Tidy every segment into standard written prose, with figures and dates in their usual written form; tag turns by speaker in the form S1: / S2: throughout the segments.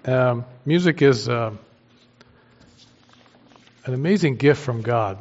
S1: Music is an amazing gift from God,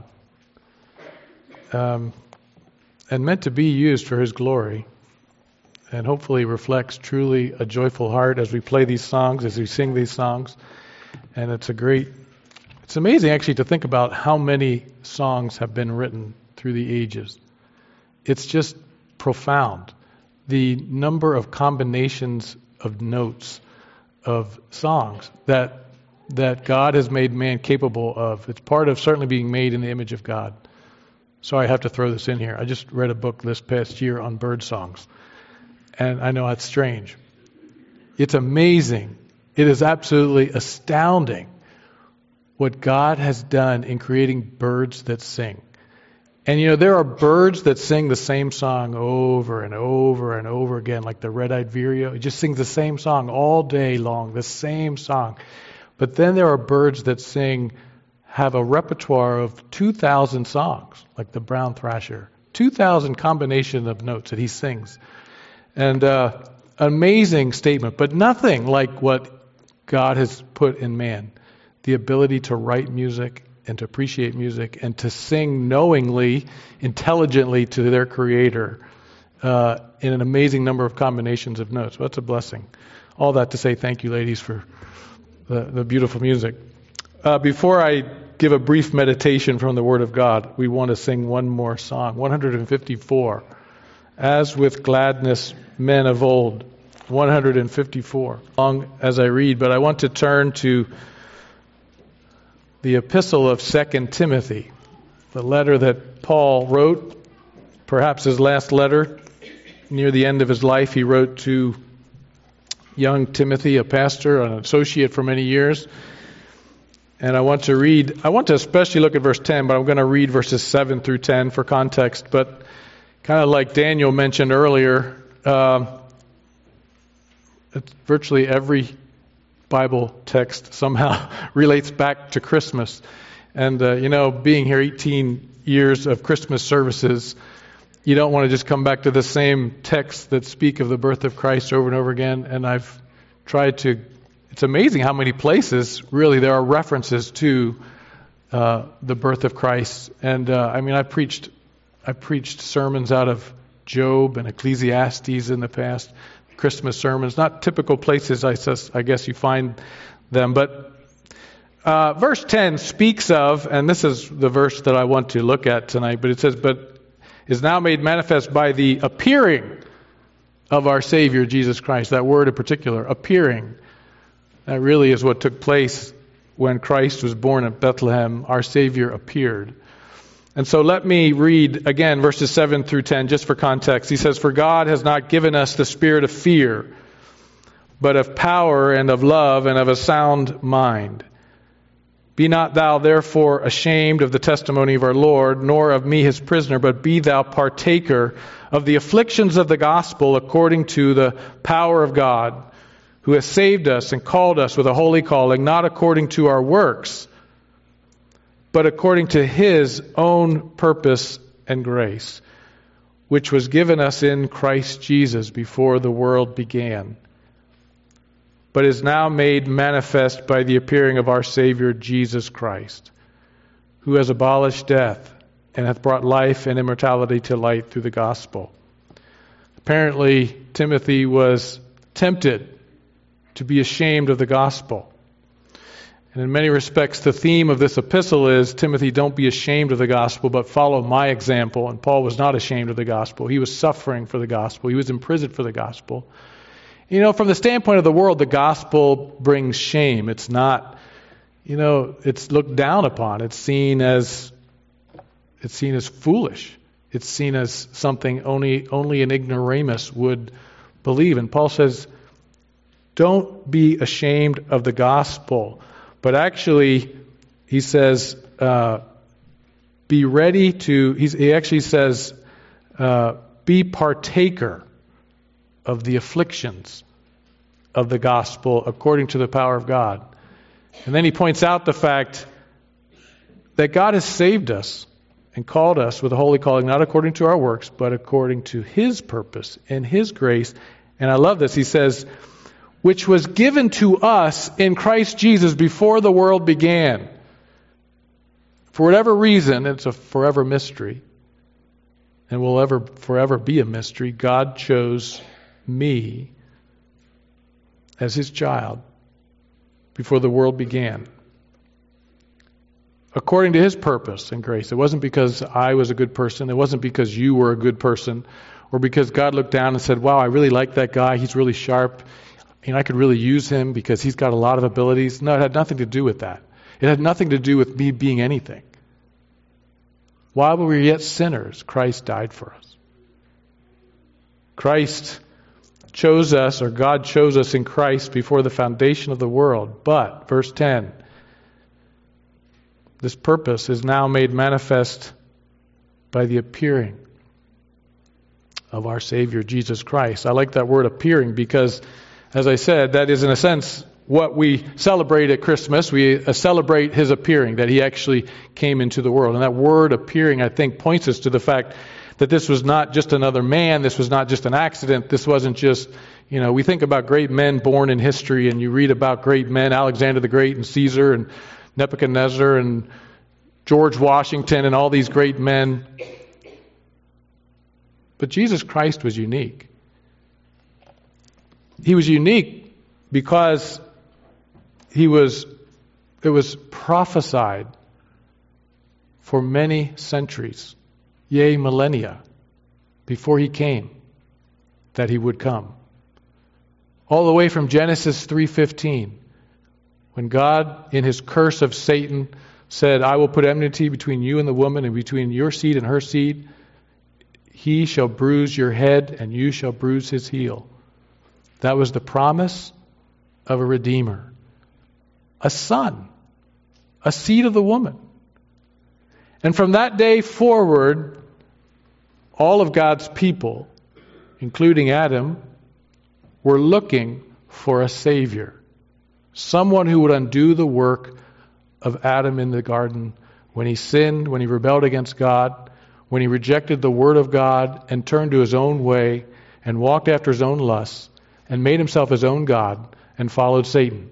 S1: and meant to be used for His glory, and hopefully reflects truly a joyful heart as we play these songs, as we sing these songs. And it's amazing actually to think about how many songs have been written through the ages. It's just profound. The number of combinations of notes of songs that God has made man capable of. It's part of certainly being made in the image of God. So I have to throw this in here. I just read a book this past year on bird songs. And I know that's strange. It's amazing. It is absolutely astounding what God has done in creating birds that sing. And there are birds that sing the same song over and over and over again, like the red-eyed vireo. It just sings the same song all day long, the same song. But then there are birds that have a repertoire of 2,000 songs, like the brown thrasher. 2,000 combination of notes that he sings. And amazing statement, but nothing like what God has put in man. The ability to write music and to appreciate music and to sing knowingly, intelligently to their Creator in an amazing number of combinations of notes. Well, that's a blessing. All that to say thank you, ladies, for the beautiful music. Before I give a brief meditation from the Word of God, we want to sing one more song, 154. As with gladness, men of old, 154. Long as I read, but I want to turn to the epistle of 2 Timothy, the letter that Paul wrote, perhaps his last letter. Near the end of his life, he wrote to young Timothy, a pastor, an associate for many years. And I want to especially look at verse 10, but I'm going to read verses 7 through 10 for context. But kind of like Daniel mentioned earlier, it's virtually every Bible text somehow relates back to Christmas. And, being here 18 years of Christmas services, you don't want to just come back to the same texts that speak of the birth of Christ over and over again. And I've tried to, it's amazing how many places really there are references to the birth of Christ. And I preached sermons out of Job and Ecclesiastes in the past. Christmas sermons, not typical places I guess you find them, but verse 10 speaks of, and this is the verse that I want to look at tonight, but it says, but is now made manifest by the appearing of our Savior Jesus Christ. That word in particular, appearing, that really is what took place when Christ was born at Bethlehem. Our Savior appeared. And so let me read again verses 7 through 10 just for context. He says, for God has not given us the spirit of fear, but of power and of love and of a sound mind. Be not thou therefore ashamed of the testimony of our Lord, nor of me his prisoner, but be thou partaker of the afflictions of the gospel according to the power of God, who has saved us and called us with a holy calling, not according to our works, but according to His own purpose and grace, which was given us in Christ Jesus before the world began, but is now made manifest by the appearing of our Savior Jesus Christ, who has abolished death and hath brought life and immortality to light through the gospel. Apparently, Timothy was tempted to be ashamed of the gospel. And in many respects, the theme of this epistle is, Timothy, don't be ashamed of the gospel, but follow my example. And Paul was not ashamed of the gospel. He was suffering for the gospel. He was imprisoned for the gospel. From the standpoint of the world, the gospel brings shame. It's not, it's looked down upon. It's seen as foolish. It's seen as something only an ignoramus would believe. And Paul says, don't be ashamed of the gospel. But actually, he says, be ready to, he actually says, be partaker of the afflictions of the gospel according to the power of God. And then he points out the fact that God has saved us and called us with a holy calling, not according to our works, but according to His purpose and His grace. And I love this. He says, which was given to us in Christ Jesus before the world began. For whatever reason, it's a forever mystery, and will ever forever be a mystery. God chose me as His child before the world began, according to His purpose and grace. It wasn't because I was a good person. It wasn't because you were a good person, or because God looked down and said, wow, I really like that guy. He's really sharp. I could really use him because he's got a lot of abilities. No, it had nothing to do with that. It had nothing to do with me being anything. While we were yet sinners, Christ died for us. Christ chose us, or God chose us in Christ before the foundation of the world. But, verse 10, this purpose is now made manifest by the appearing of our Savior, Jesus Christ. I like that word appearing because, as I said, that is in a sense what we celebrate at Christmas. We celebrate His appearing, that He actually came into the world. And that word appearing, I think, points us to the fact that this was not just another man. This was not just an accident. This wasn't just, we think about great men born in history, and you read about great men, Alexander the Great and Caesar and Nebuchadnezzar and George Washington and all these great men. But Jesus Christ was unique. He was unique because it was prophesied for many centuries, yea, millennia, before He came, that He would come. All the way from Genesis 3:15, when God, in His curse of Satan, said, I will put enmity between you and the woman, and between your seed and her seed. He shall bruise your head, and you shall bruise his heel. That was the promise of a Redeemer. A son. A seed of the woman. And from that day forward, all of God's people, including Adam, were looking for a Savior. Someone who would undo the work of Adam in the garden when he sinned, when he rebelled against God, when he rejected the Word of God and turned to his own way and walked after his own lusts and made himself his own God and followed Satan.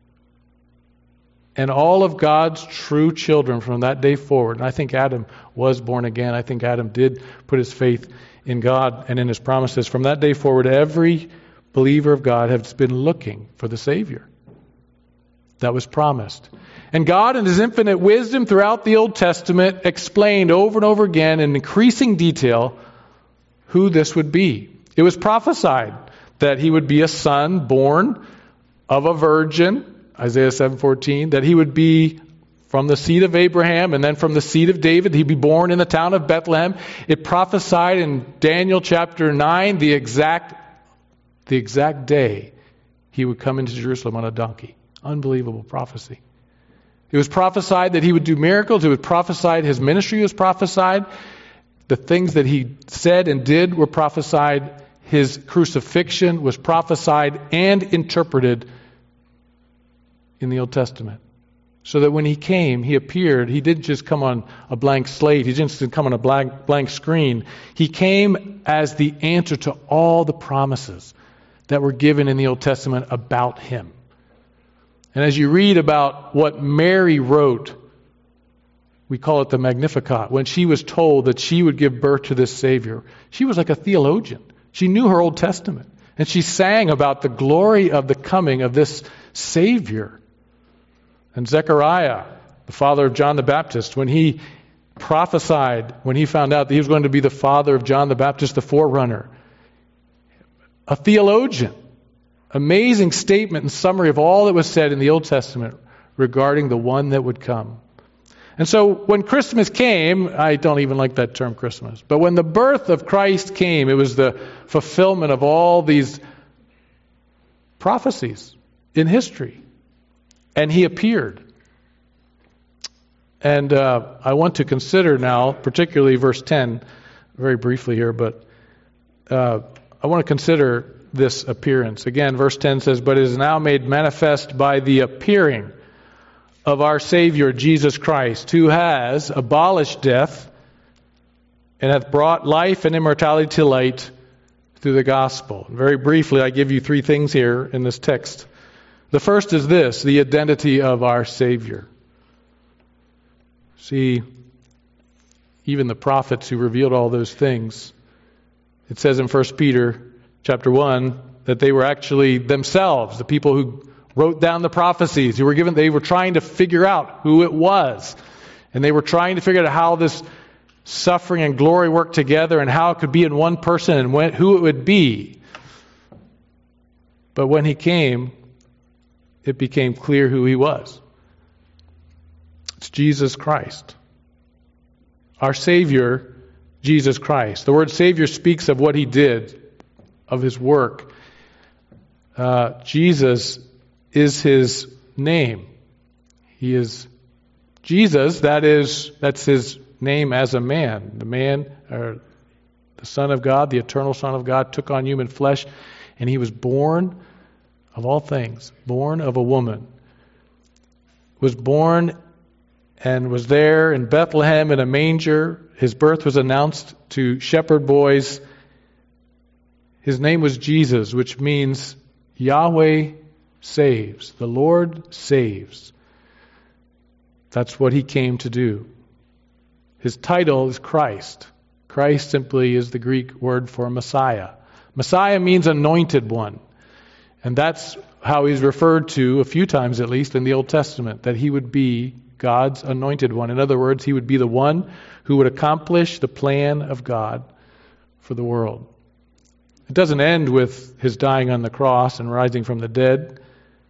S1: And all of God's true children from that day forward, and I think Adam was born again, I think Adam did put his faith in God and in His promises. From that day forward, every believer of God has been looking for the Savior that was promised. And God, in His infinite wisdom throughout the Old Testament, explained over and over again in increasing detail who this would be. It was prophesied that He would be a son born of a virgin, Isaiah 7:14, that He would be from the seed of Abraham and then from the seed of David. He'd be born in the town of Bethlehem. It prophesied in Daniel chapter 9 the exact day He would come into Jerusalem on a donkey. Unbelievable prophecy. It was prophesied that He would do miracles. It was prophesied His ministry was prophesied. The things that He said and did were prophesied. His crucifixion was prophesied and interpreted in the Old Testament. So that when He came, He appeared. He didn't just come on a blank slate. He didn't just come on a blank screen. He came as the answer to all the promises that were given in the Old Testament about Him. And as you read about what Mary wrote, we call it the Magnificat, when she was told that she would give birth to this Savior, she was like a theologian. She knew her Old Testament. And she sang about the glory of the coming of this Savior. And Zechariah, the father of John the Baptist, when he prophesied, when he found out that he was going to be the father of John the Baptist, the forerunner, a theologian, amazing statement and summary of all that was said in the Old Testament regarding the one that would come. And so when Christmas came, I don't even like that term Christmas, but when the birth of Christ came, it was the fulfillment of all these prophecies in history. And He appeared. And I want to consider now, particularly verse 10, very briefly here, but I want to consider this appearance. Again, verse 10 says, but it is now made manifest by the appearing of our Savior, Jesus Christ, who has abolished death and hath brought life and immortality to light through the gospel. Very briefly, I give you three things here in this text. The first is this, the identity of our Savior. See, even the prophets who revealed all those things, it says in 1 Peter chapter 1 that they were actually themselves, the people who wrote down the prophecies, they were trying to figure out who it was. And they were trying to figure out how this suffering and glory worked together and how it could be in one person and who it would be. But when he came, it became clear who he was. It's Jesus Christ. Our Savior, Jesus Christ. The word Savior speaks of what he did, of his work. Jesus is his name. He is Jesus, that's his name as a man. The man, or the Son of God, the eternal Son of God, took on human flesh, and he was born of all things, born of a woman. Was born and was there in Bethlehem in a manger. His birth was announced to shepherd boys. His name was Jesus, which means Yahweh saves. The Lord saves. That's what he came to do. His title is Christ. Christ simply is the Greek word for Messiah. Messiah means anointed one. And that's how he's referred to a few times at least in the Old Testament, that he would be God's anointed one. In other words, he would be the one who would accomplish the plan of God for the world. It doesn't end with his dying on the cross and rising from the dead.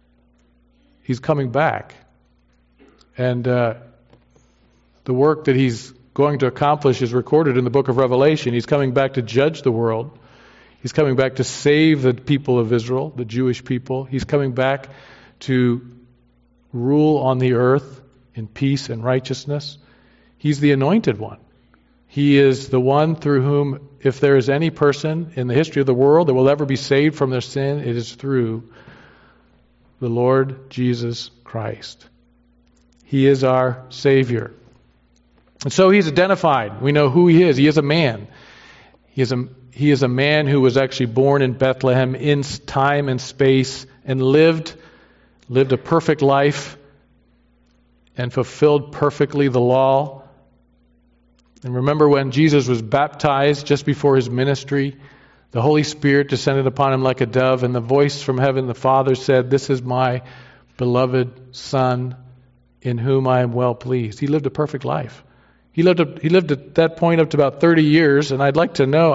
S1: He's coming back. And the work that he's going to accomplish is recorded in the book of Revelation. He's coming back to judge the world. He's coming back to save the people of Israel, the Jewish people. He's coming back to rule on the earth in peace and righteousness. He's the anointed one. He is the one through whom, if there is any person in the history of the world that will ever be saved from their sin, it is through the Lord Jesus Christ. He is our Savior. And so he's identified. We know who he is. He is a man. He is a man who was actually born in Bethlehem in time and space and lived a perfect life and fulfilled perfectly the law. And remember when Jesus was baptized just before his ministry, the Holy Spirit descended upon him like a dove, and the voice from heaven, the Father said, "This is my beloved Son, in whom I am well pleased." He lived a perfect life. He lived at that point up to about 30 years, and I'd like to know,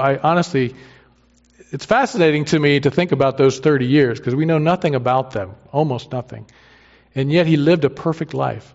S1: it's fascinating to me to think about those 30 years, because we know nothing about them, almost nothing. And yet he lived a perfect life.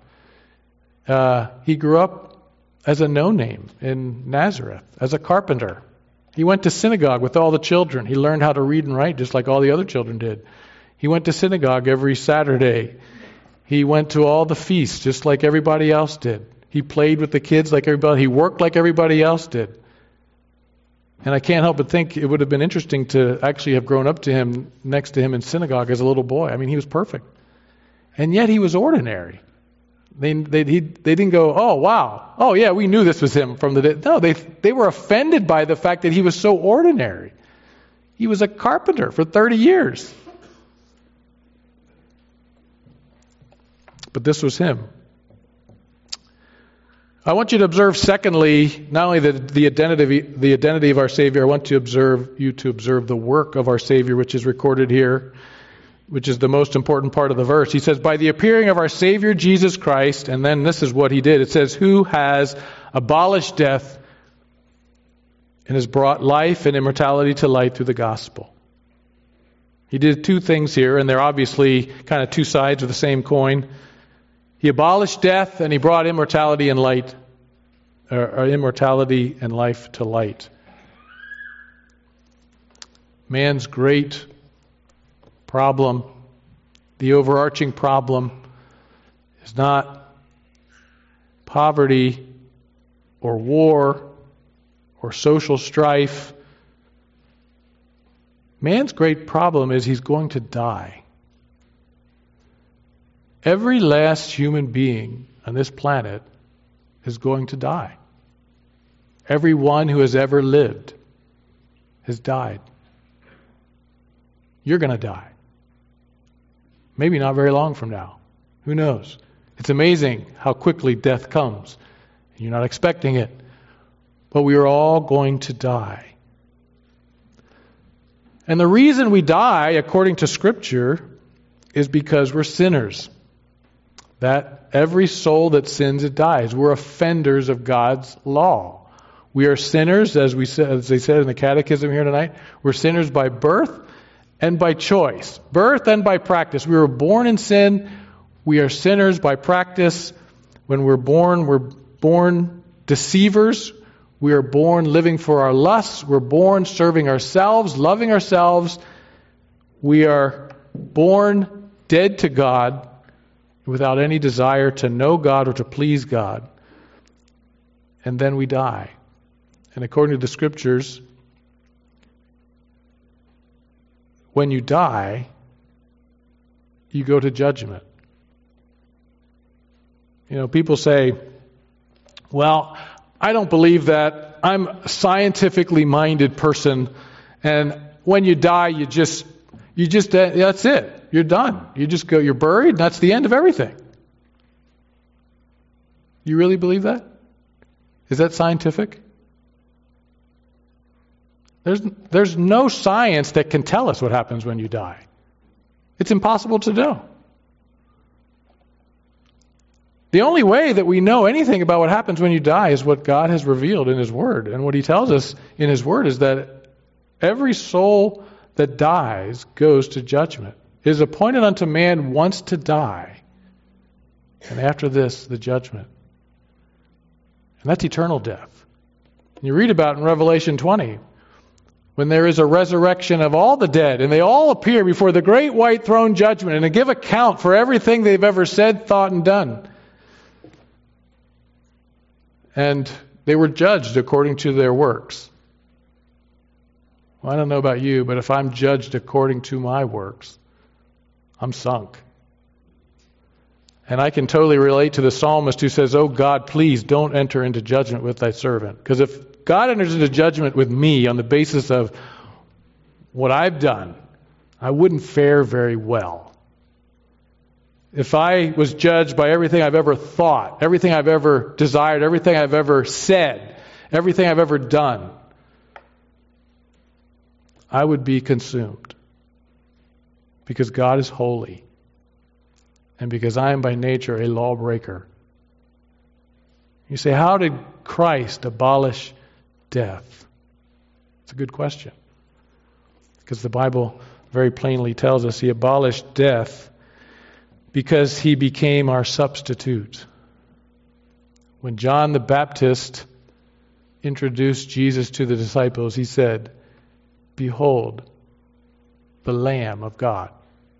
S1: He grew up as a no-name in Nazareth, as a carpenter. He went to synagogue with all the children. He learned how to read and write just like all the other children did. He went to synagogue every Saturday. He went to all the feasts just like everybody else did. He played with the kids like everybody. He worked like everybody else did. And I can't help but think it would have been interesting to actually have grown up next to him in synagogue as a little boy. I mean, he was perfect. And yet he was ordinary. They didn't go, "Oh, wow. Oh, yeah, we knew this was him from the day." No, they were offended by the fact that he was so ordinary. He was a carpenter for 30 years. But this was him. I want you to observe, secondly, not only the identity of our Savior, I want you to observe the work of our Savior, which is recorded here, which is the most important part of the verse. He says, "By the appearing of our Savior Jesus Christ," and then this is what he did. It says, "who has abolished death and has brought life and immortality to light through the gospel." He did two things here, and they're obviously kind of two sides of the same coin. He abolished death and he brought immortality and life to light. Man's great problem, the overarching problem, is not poverty or war or social strife. Man's great problem is he's going to die. Every last human being on this planet is going to die. Everyone who has ever lived has died. you're going to die. Maybe not very long from now. Who knows? It's amazing how quickly death comes. You're not expecting it. But we are all going to die. And the reason we die, according to Scripture, is because we're sinners. That every soul that sins, it dies. We're offenders of God's law. We are sinners, as they said in the Catechism here tonight. We're sinners by birth and by choice. Birth and by practice. We were born in sin. We are sinners by practice. When we're born deceivers. We are born living for our lusts. We're born serving ourselves, loving ourselves. We are born dead to God without any desire to know God or to please God. And then we die. And according to the Scriptures, when you die, you go to judgment. You know, people say, well, I don't believe that. I'm a scientifically minded person, and when you die, you just that's it. You're done. You just go, you're buried, and that's the end of everything. You really believe that? Is that scientific? There's no science that can tell us what happens when you die. It's impossible to know. The only way that we know anything about what happens when you die is what God has revealed in His Word. And what He tells us in His Word is that every soul that dies goes to judgment. It is appointed unto man once to die. And after this, the judgment. And that's eternal death. And you read about in Revelation 20, when there is a resurrection of all the dead, and they all appear before the great white throne judgment, and they give account for everything they've ever said, thought, and done. And they were judged according to their works. Well, I don't know about you, but if I'm judged according to my works, I'm sunk. And I can totally relate to the psalmist who says, "Oh God, please don't enter into judgment with thy servant." Because if God enters into judgment with me on the basis of what I've done, I wouldn't fare very well. If I was judged by everything I've ever thought, everything I've ever desired, everything I've ever said, everything I've ever done, I would be consumed. Because God is holy. And because I am by nature a lawbreaker. You say, how did Christ abolish death? It's a good question. Because the Bible very plainly tells us He abolished death because He became our substitute. When John the Baptist introduced Jesus to the disciples, he said, "Behold, the Lamb of God,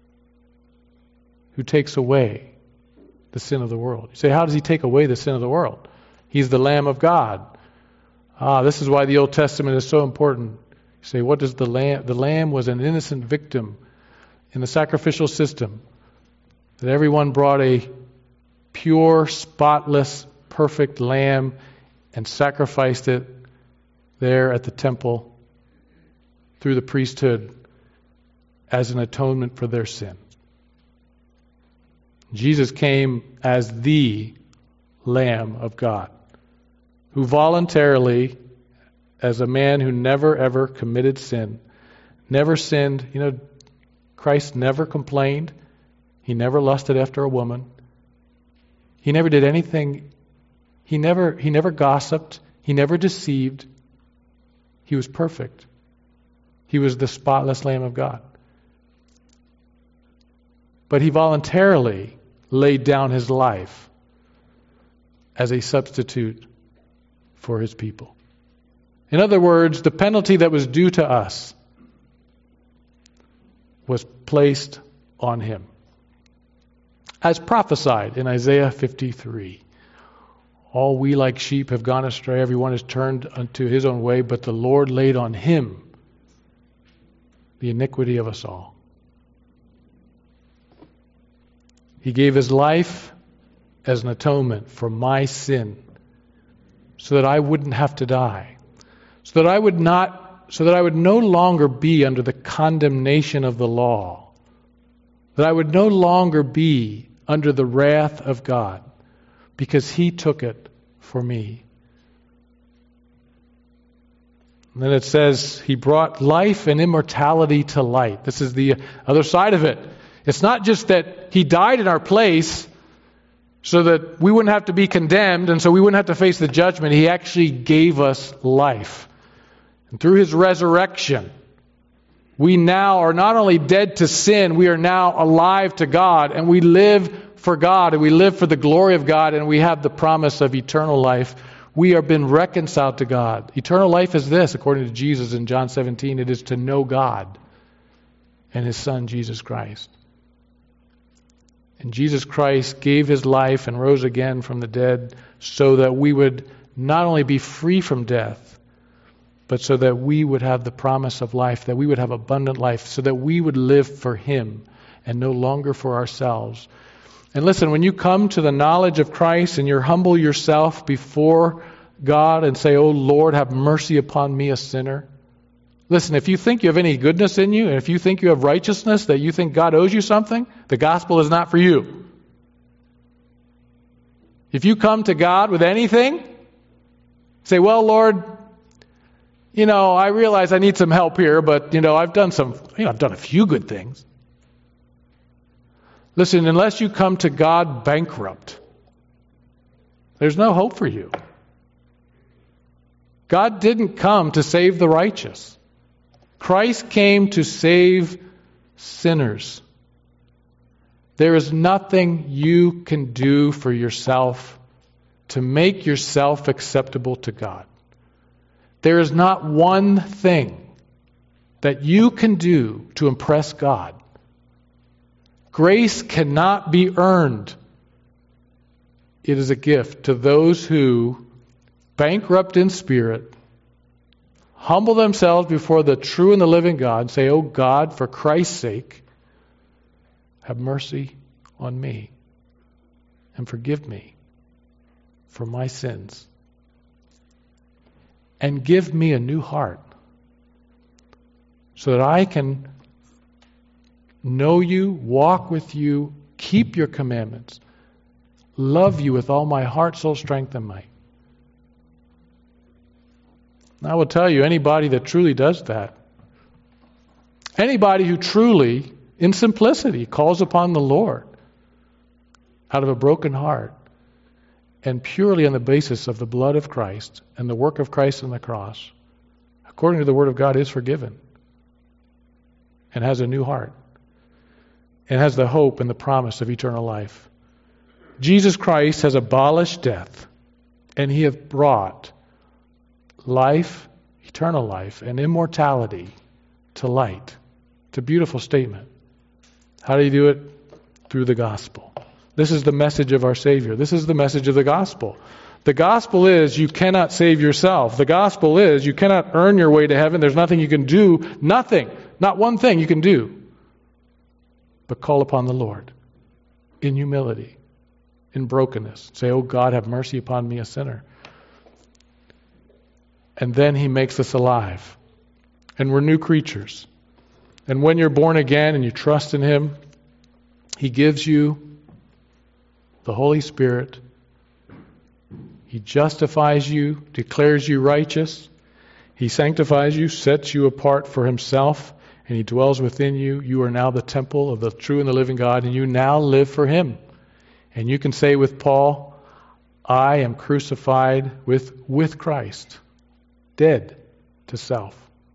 S1: who takes away the sin of the world." You say, how does He take away the sin of the world? He's the Lamb of God. This is why the Old Testament is so important. You say, what does the Lamb? The Lamb was an innocent victim in the sacrificial system. That everyone brought a pure, spotless, perfect lamb and sacrificed it there at the temple through the priesthood as an atonement for their sin. Jesus came as the Lamb of God, who voluntarily, as a man who never ever committed sin, never sinned. You know, Christ never complained. He never lusted after a woman. He never did anything. He never gossiped. He never deceived. He was perfect. He was the spotless Lamb of God. But He voluntarily laid down His life as a substitute for His people. In other words, the penalty that was due to us was placed on Him. As prophesied in Isaiah 53, all we like sheep have gone astray, everyone is turned unto his own way, but the Lord laid on Him the iniquity of us all. He gave His life as an atonement for my sin, so that I wouldn't have to die, so that I would not so that I would no longer be under the condemnation of the law, that I would no longer be under the wrath of God, because He took it for me. And then it says, He brought life and immortality to light. This is the other side of it. It's not just that He died in our place so that we wouldn't have to be condemned and so we wouldn't have to face the judgment. He actually gave us life. And through His resurrection, we now are not only dead to sin, we are now alive to God, and we live for God, and we live for the glory of God, and we have the promise of eternal life. We are been reconciled to God. Eternal life is this, according to Jesus in John 17, it is to know God and His Son, Jesus Christ. And Jesus Christ gave His life and rose again from the dead so that we would not only be free from death, but so that we would have the promise of life, that we would have abundant life, so that we would live for Him and no longer for ourselves. And listen, when you come to the knowledge of Christ and you humble yourself before God and say, "Oh Lord, have mercy upon me, a sinner." Listen, if you think you have any goodness in you, and if you think you have righteousness, that you think God owes you something, the gospel is not for you. If you come to God with anything, say, "Well, Lord, I realize I need some help here, but, I've done a few good things." Listen, unless you come to God bankrupt, there's no hope for you. God didn't come to save the righteous. Christ came to save sinners. There is nothing you can do for yourself to make yourself acceptable to God. There is not one thing that you can do to impress God. Grace cannot be earned. It is a gift to those who, bankrupt in spirit, humble themselves before the true and the living God and say, "Oh God, for Christ's sake, have mercy on me and forgive me for my sins. And give me a new heart so that I can know you, walk with you, keep your commandments, love you with all my heart, soul, strength, and might." I will tell you, anybody that truly does that, anybody who truly, in simplicity, calls upon the Lord out of a broken heart and purely on the basis of the blood of Christ and the work of Christ on the cross, according to the Word of God, is forgiven and has a new heart and has the hope and the promise of eternal life. Jesus Christ has abolished death, and He hath brought life, eternal life, and immortality to light. It's a beautiful statement. How do you do it? Through the gospel. This is the message of our Savior. This is the message of the gospel. The gospel is you cannot save yourself. The gospel is you cannot earn your way to heaven. There's nothing you can do. Nothing. Not one thing you can do. But call upon the Lord in humility, in brokenness. Say, "Oh God, have mercy upon me, a sinner." And then He makes us alive. And we're new creatures. And when you're born again and you trust in Him, He gives you the Holy Spirit. He justifies you, declares you righteous. He sanctifies you, sets you apart for Himself, and He dwells within you. You are now the temple of the true and the living God, and you now live for Him. And you can say with Paul, "I am crucified with Christ, dead to self.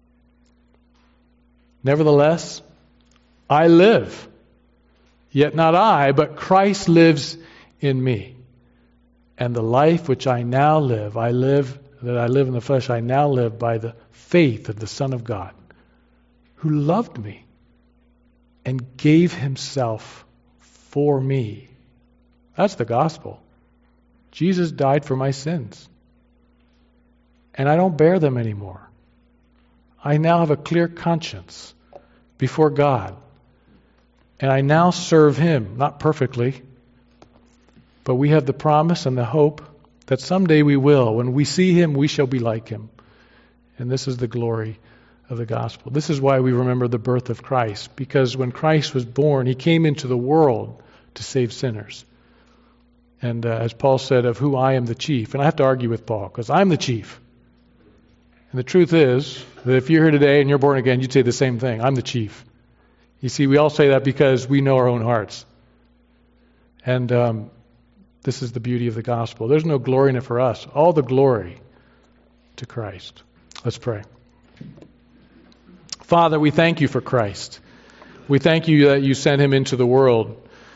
S1: Nevertheless, I live. Yet not I, but Christ lives in me. And the life which I now live, I live in the flesh, I now live by the faith of the Son of God, who loved me and gave Himself for me." That's the gospel. Jesus died for my sins. And I don't bear them anymore. I now have a clear conscience before God. And I now serve Him, not perfectly, but we have the promise and the hope that someday we will. When we see Him, we shall be like Him. And this is the glory of the gospel. This is why we remember the birth of Christ, because when Christ was born, he came into the world to save sinners. And as Paul said, of who I am the chief. And I have to argue with Paul, because I'm the chief. And the truth is that if you're here today and you're born again, you'd say the same thing. I'm the chief. You see, we all say that because we know our own hearts. And this is the beauty of the gospel. There's no glory in it for us. All the glory to Christ. Let's pray. Father, we thank you for Christ. We thank you that you sent him into the world.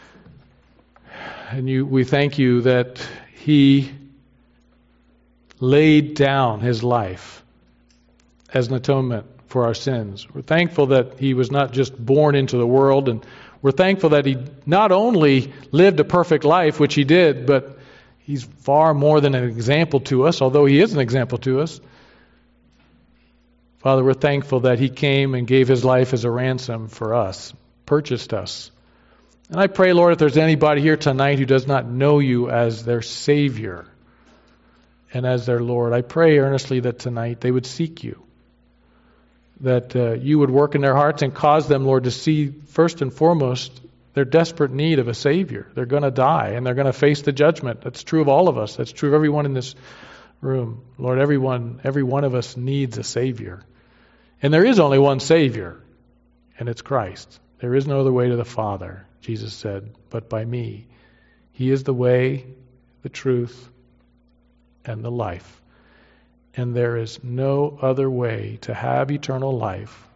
S1: And we thank you that he laid down his life as an atonement for our sins. We're thankful that he was not just born into the world, and we're thankful that he not only lived a perfect life, which he did, but he's far more than an example to us, although he is an example to us. Father, we're thankful that he came and gave his life as a ransom for us, purchased us. And I pray, Lord, if there's anybody here tonight who does not know you as their Savior and as their Lord, I pray earnestly that tonight they would seek you, that you would work in their hearts and cause them, Lord, to see first and foremost their desperate need of a Savior. They're going to die and they're going to face the judgment. That's true of all of us. That's true of everyone in this room. Lord, every one of us needs a Savior. And there is only one Savior, and it's Christ. There is no other way to the Father, Jesus said, but by me. He is the way, the truth, and the life. And there is no other way to have eternal life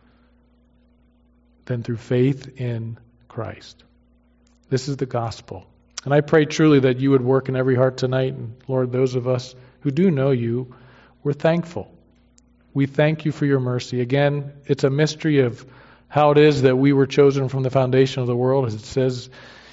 S1: than through faith in Christ. This is the gospel. And I pray truly that you would work in every heart tonight. And Lord, those of us who do know you, we're thankful. We thank you for your mercy. Again, it's a mystery of how it is that we were chosen from the foundation of the world, as it says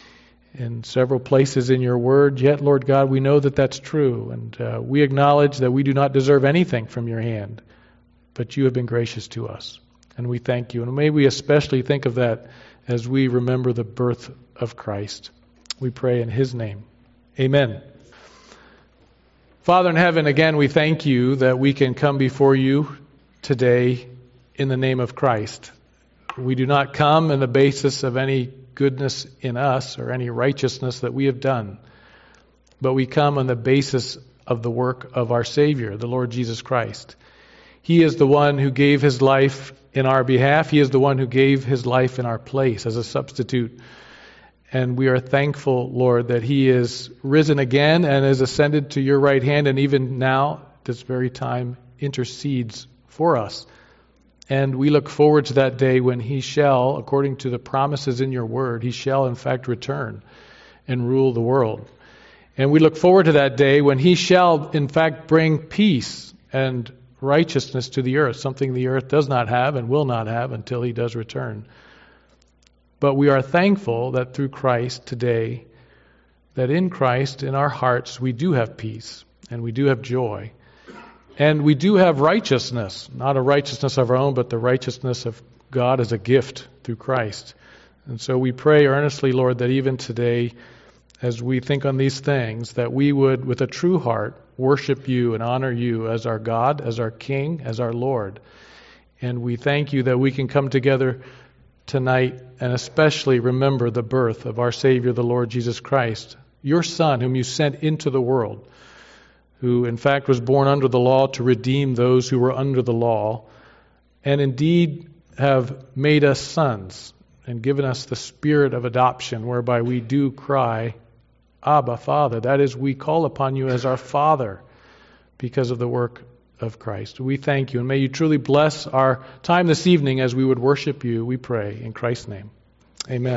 S1: in several places in your word. Yet, Lord God, we know that that's true. And we acknowledge that we do not deserve anything from your hand, but you have been gracious to us. And we thank you. And may we especially think of that as we remember the birth of Christ. We pray in his name. Amen. Father in heaven, again, we thank you that we can come before you today in the name of Christ. We do not come on the basis of any goodness in us or any righteousness that we have done, but we come on the basis of the work of our Savior, the Lord Jesus Christ. He is the one who gave his life in our behalf. He is the one who gave his life in our place as a substitute. And we are thankful, Lord, that he is risen again and is ascended to your right hand, and even now, at this very time, intercedes for us. And we look forward to that day when he shall, according to the promises in your word, he shall in fact return and rule the world. And we look forward to that day when he shall in fact bring peace and righteousness to the earth, something the earth does not have and will not have until he does return. But we are thankful that through Christ today, that in Christ, in our hearts, we do have peace and we do have joy. And we do have righteousness, not a righteousness of our own, but the righteousness of God as a gift through Christ. And so we pray earnestly, Lord, that even today, as we think on these things, that we would, with a true heart, worship you and honor you as our God, as our King, as our Lord. And we thank you that we can come together tonight and especially remember the birth of our Savior, the Lord Jesus Christ, your Son, whom you sent into the world, who in fact was born under the law to redeem those who were under the law, and indeed have made us sons and given us the spirit of adoption, whereby we do cry, Abba, Father. That is, we call upon you as our Father because of the work of Christ. We thank you, and may you truly bless our time this evening as we would worship you, we pray, in Christ's name. Amen.